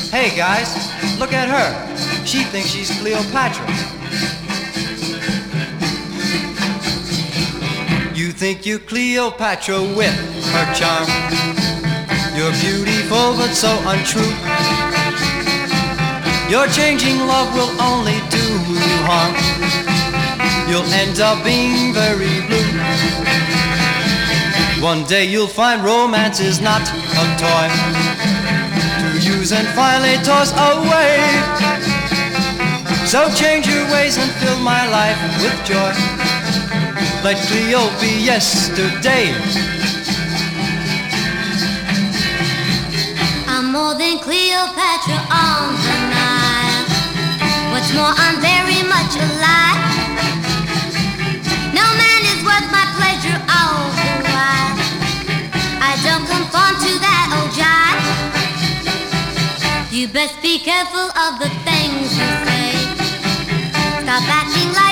Hey guys, look at her. She thinks she's Cleopatra. You think you're Cleopatra with her charm. You're beautiful but so untrue. Your changing love will only do you harm. You'll end up being very blue. One day you'll find romance is not a toy to use and finally toss away. So change your ways and fill my life with joy. Let Cleo be yesterday. I'm more than Cleopatra on the Nile. What's more, I'm very much alive. No man is worth my pleasure all the while. I don't conform to that old jive. You best be careful of the things you say. Stop acting like